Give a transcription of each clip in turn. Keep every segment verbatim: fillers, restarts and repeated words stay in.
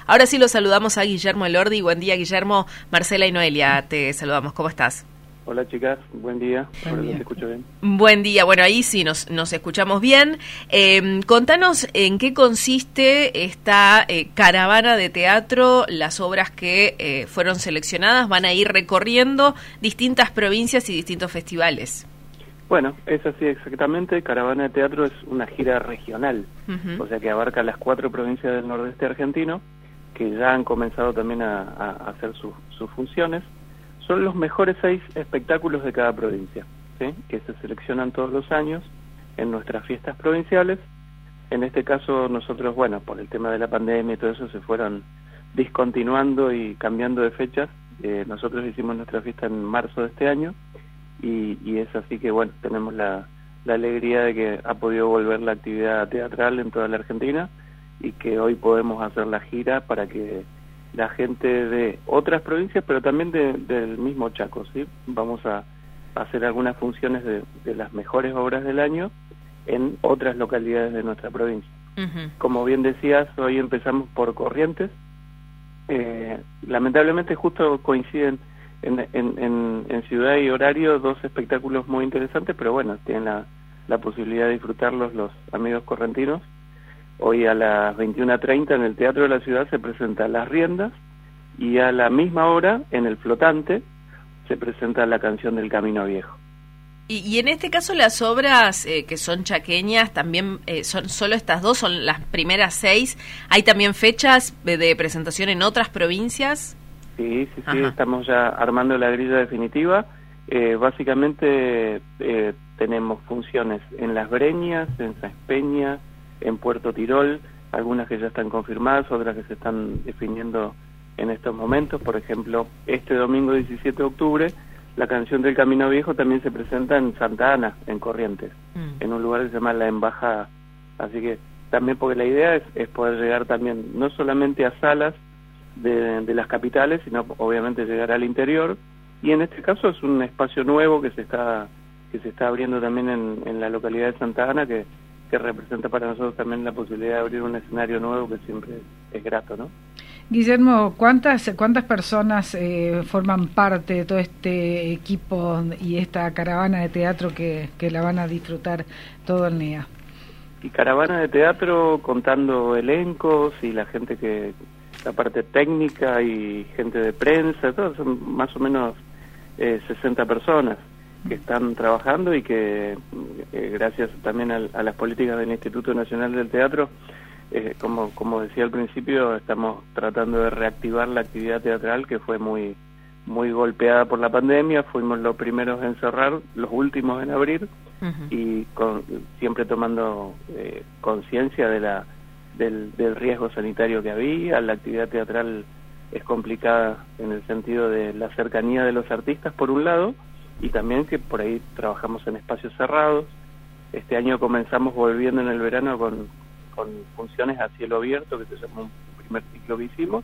Ahora sí lo saludamos a Guillermo Elordi. Buen día, Guillermo. Marcela y Noelia, te saludamos. ¿Cómo estás? Hola chicas, buen día. Buen día. ¿Te escucho bien? Buen día, bueno, ahí sí nos, nos escuchamos bien. Eh, contanos en qué consiste esta eh, caravana de teatro. Las obras que eh, fueron seleccionadas van a ir recorriendo distintas provincias y distintos festivales. Bueno, es así exactamente. Caravana de Teatro es una gira regional, uh-huh. o sea que abarca las cuatro provincias del nordeste argentino, que ya han comenzado también a, a hacer su, sus funciones. Son los mejores seis espectáculos de cada provincia, ¿sí? Que se seleccionan todos los años en nuestras fiestas provinciales. En este caso nosotros, bueno, por el tema de la pandemia y todo eso, se fueron discontinuando y cambiando de fechas. Eh, nosotros hicimos nuestra fiesta en marzo de este año y, y es así que, bueno, tenemos la, la alegría de que ha podido volver la actividad teatral en toda la Argentina y que hoy podemos hacer la gira para que la gente de otras provincias, pero también de, del mismo Chaco, ¿sí? Vamos a hacer algunas funciones de, de las mejores obras del año en otras localidades de nuestra provincia. Uh-huh. Como bien decías, hoy empezamos por Corrientes. Eh, lamentablemente justo coinciden en, en, en, en ciudad y horario dos espectáculos muy interesantes, pero bueno, tienen la, la posibilidad de disfrutarlos los amigos correntinos. Hoy a las veintiuna treinta en el Teatro de la Ciudad se presenta Las Riendas y a la misma hora en el Flotante se presenta La Canción del Camino Viejo. Y, y en este caso las obras eh, que son chaqueñas también eh, son solo estas dos, son las primeras seis. ¿Hay también fechas de, de presentación en otras provincias? Sí, sí, sí, estamos ya armando la grilla definitiva. Eh, básicamente eh, tenemos funciones en Las Breñas, en Sáenz Peña, en Puerto Tirol, algunas que ya están confirmadas, otras que se están definiendo en estos momentos. Por ejemplo, este domingo diecisiete de octubre, La Canción del Camino Viejo también se presenta en Santa Ana, en Corrientes, mm. en un lugar que se llama La Embajada. Así que también, porque la idea es, es poder llegar también no solamente a salas de, de las capitales, sino obviamente llegar al interior, y en este caso es un espacio nuevo que se está que se está abriendo también en, en la localidad de Santa Ana, que que representa para nosotros también la posibilidad de abrir un escenario nuevo que siempre es grato, ¿no? Guillermo, ¿cuántas cuántas personas eh, forman parte de todo este equipo y esta caravana de teatro que, que la van a disfrutar todo el día? Y caravana de teatro contando elencos y la gente que, la parte técnica y gente de prensa, todo, son más o menos eh, sesenta personas que están trabajando y que eh, gracias también a, a las políticas del Instituto Nacional del Teatro, eh, como como decía al principio, estamos tratando de reactivar la actividad teatral que fue muy muy golpeada por la pandemia. Fuimos los primeros en cerrar, los últimos en abrir, uh-huh. y con, siempre tomando eh, conciencia de la del, del riesgo sanitario que había. La actividad teatral es complicada en el sentido de la cercanía de los artistas por un lado, y también que por ahí trabajamos en espacios cerrados. Este año comenzamos volviendo en el verano con, con funciones a cielo abierto, que se llamó un primer ciclo que hicimos.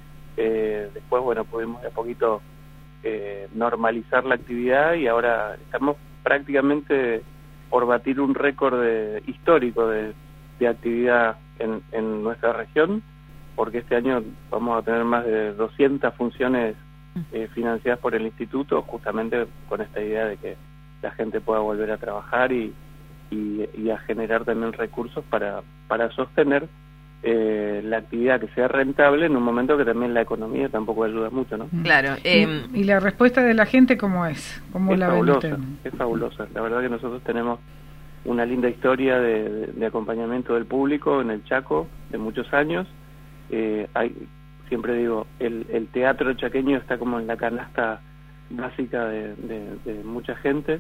Eh, después, bueno, pudimos de a poquito eh, normalizar la actividad y ahora estamos prácticamente por batir un récord de, histórico de, de actividad en, en nuestra región, porque este año vamos a tener más de doscientas funciones Eh, financiadas por el instituto, justamente con esta idea de que la gente pueda volver a trabajar y, y, y a generar también recursos para, para sostener eh, la actividad que sea rentable en un momento que también la economía tampoco ayuda mucho, ¿no? Claro. Eh, ¿Y, y la respuesta de la gente cómo es? ¿Cómo es la fabulosa, ven? Es fabulosa. La verdad que nosotros tenemos una linda historia de, de, de acompañamiento del público en el Chaco de muchos años. Eh, hay Siempre digo, el, el teatro chaqueño está como en la canasta básica de, de, de mucha gente,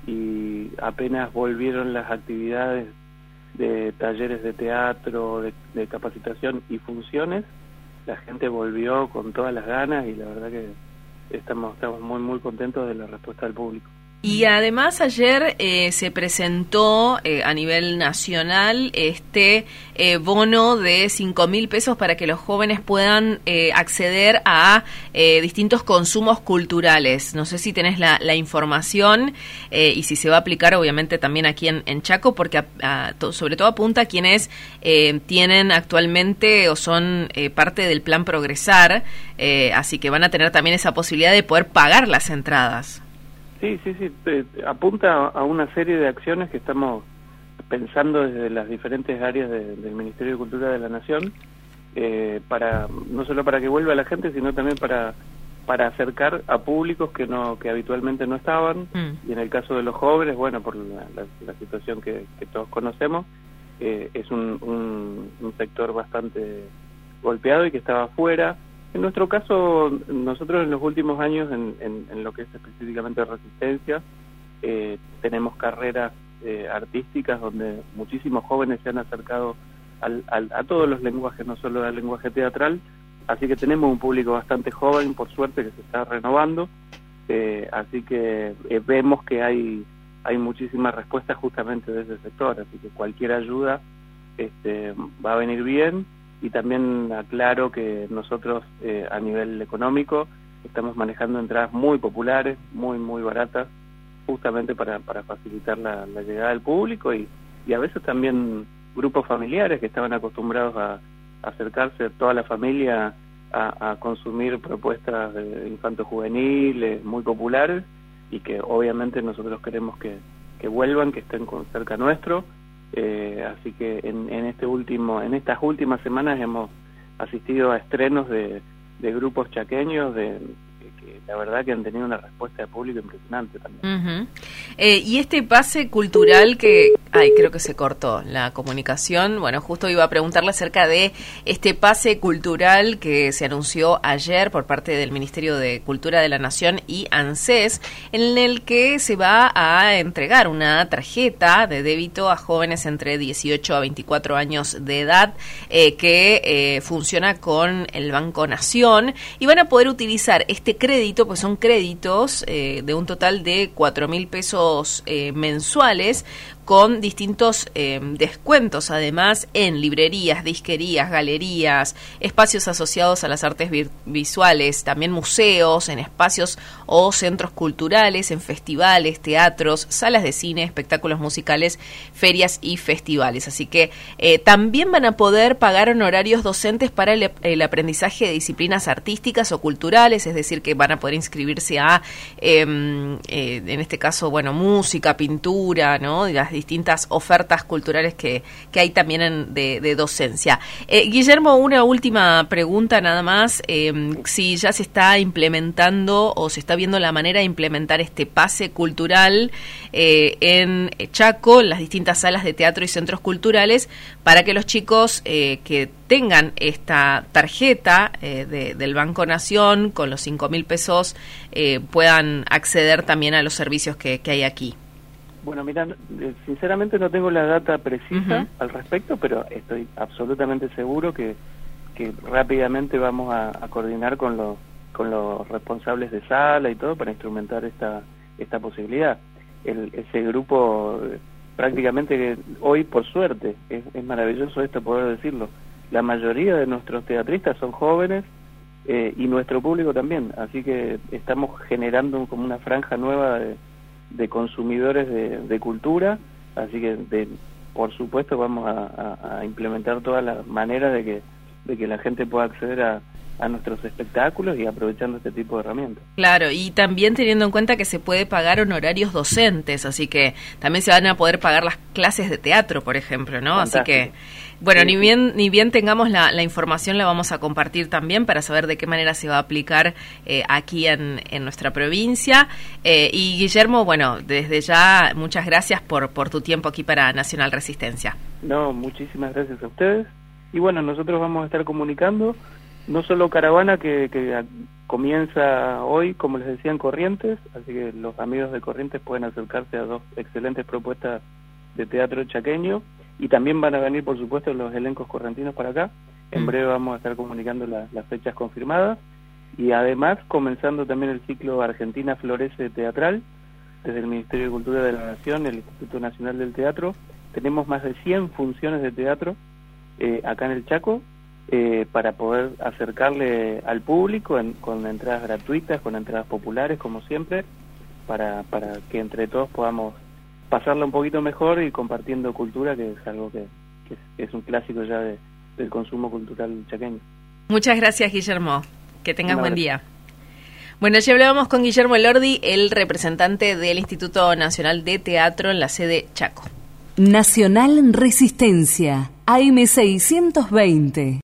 y apenas volvieron las actividades de talleres de teatro, de, de capacitación y funciones, la gente volvió con todas las ganas y la verdad que estamos, estamos muy muy contentos de la respuesta del público. Y además ayer eh, se presentó eh, a nivel nacional este eh, bono de cinco mil pesos para que los jóvenes puedan eh, acceder a eh, distintos consumos culturales. No sé si tenés la, la información eh, y si se va a aplicar obviamente también aquí en, en Chaco, porque a, a, to, sobre todo apunta a quienes eh, tienen actualmente o son eh, parte del plan Progresar, eh, así que van a tener también esa posibilidad de poder pagar las entradas. Sí, sí, sí, eh, apunta a una serie de acciones que estamos pensando desde las diferentes áreas de, del Ministerio de Cultura de la Nación, eh, para no solo para que vuelva la gente, sino también para para acercar a públicos que no que habitualmente no estaban, mm. y en el caso de los jóvenes, bueno, por la, la, la situación que, que todos conocemos, eh, es un, un, un sector bastante golpeado y que estaba afuera. En nuestro caso, nosotros en los últimos años, en, en, en lo que es específicamente resistencia, eh, tenemos carreras eh, artísticas donde muchísimos jóvenes se han acercado al, al, a todos los lenguajes, no solo al lenguaje teatral, así que tenemos un público bastante joven, por suerte, que se está renovando, eh, así que eh, vemos que hay, hay muchísimas respuestas justamente de ese sector, así que cualquier ayuda este, va a venir bien. Y también aclaro que nosotros eh, a nivel económico estamos manejando entradas muy populares, muy muy baratas, justamente para, para facilitar la, la llegada del público y, y a veces también grupos familiares que estaban acostumbrados a, a acercarse toda la familia a, a consumir propuestas de infanto-juveniles muy populares y que obviamente nosotros queremos que, que vuelvan, que estén con, cerca nuestro. Eh, así que en, en este último, en estas últimas semanas hemos asistido a estrenos de, de grupos chaqueños de que, que la verdad que han tenido una respuesta de público impresionante también. Uh-huh. Eh, y este pase cultural que, ay, creo que se cortó la comunicación. Bueno, justo iba a preguntarle acerca de este pase cultural que se anunció ayer por parte del Ministerio de Cultura de la Nación y ANSES, en el que se va a entregar una tarjeta de débito a jóvenes entre dieciocho a veinticuatro años de edad, eh, que eh, funciona con el Banco Nación, y van a poder utilizar este crédito, pues son créditos eh, de un total de cuatro mil pesos eh, mensuales, con distintos eh, descuentos, además, en librerías, disquerías, galerías, espacios asociados a las artes vir- visuales, también museos, en espacios o centros culturales, en festivales, teatros, salas de cine, espectáculos musicales, ferias y festivales. Así que eh, también van a poder pagar honorarios docentes para el, el aprendizaje de disciplinas artísticas o culturales, es decir, que van a poder inscribirse a, eh, eh, en este caso, bueno, música, pintura, ¿no? Las distintas ofertas culturales que, que hay también en, de, de docencia. Eh, Guillermo, una última pregunta nada más, eh, si ya se está implementando o se está viendo la manera de implementar este pase cultural eh, en Chaco, en las distintas salas de teatro y centros culturales, para que los chicos eh, que tengan esta tarjeta eh, de, del Banco Nación con los cinco mil pesos eh, puedan acceder también a los servicios que, que hay aquí. Bueno, mira, sinceramente no tengo la data precisa uh-huh. al respecto, pero estoy absolutamente seguro que, que rápidamente vamos a, a coordinar con los con los responsables de sala y todo para instrumentar esta esta posibilidad. El, ese grupo, prácticamente que hoy, por suerte, es, es maravilloso esto poder decirlo, la mayoría de nuestros teatristas son jóvenes eh, y nuestro público también, así que estamos generando como una franja nueva de de consumidores de, de cultura, así que de, por supuesto vamos a, a, a implementar todas las maneras de que de que la gente pueda acceder a, a nuestros espectáculos y aprovechando este tipo de herramientas. Claro, y también teniendo en cuenta que se puede pagar honorarios docentes, así que también se van a poder pagar las clases de teatro, por ejemplo, ¿no? Fantástico. Así que, bueno, sí, ni bien ni bien tengamos la, la información, la vamos a compartir también para saber de qué manera se va a aplicar eh, aquí en, en nuestra provincia. Eh, y Guillermo, bueno, desde ya, muchas gracias por, por tu tiempo aquí para Nacional Resistencia. No, muchísimas gracias a ustedes. Y bueno, nosotros vamos a estar comunicando, no solo caravana que, que comienza hoy, como les decía, en Corrientes, así que los amigos de Corrientes pueden acercarse a dos excelentes propuestas de teatro chaqueño, y también van a venir, por supuesto, los elencos correntinos para acá. En breve vamos a estar comunicando la, las fechas confirmadas, y además comenzando también el ciclo Argentina Florece Teatral, desde el Ministerio de Cultura de la Nación, el Instituto Nacional del Teatro, tenemos más de cien funciones de teatro eh, acá en el Chaco, eh, para poder acercarle al público en, con entradas gratuitas, con entradas populares, como siempre, para, para que entre todos podamos pasarla un poquito mejor y compartiendo cultura, que es algo que, que, es, que es un clásico ya de, del consumo cultural chaqueño. Muchas gracias, Guillermo. Que tengas buen día. Bueno, ya hablábamos con Guillermo Elordi, el representante del Instituto Nacional de Teatro en la sede Chaco. Nacional Resistencia, A M seiscientos veinte.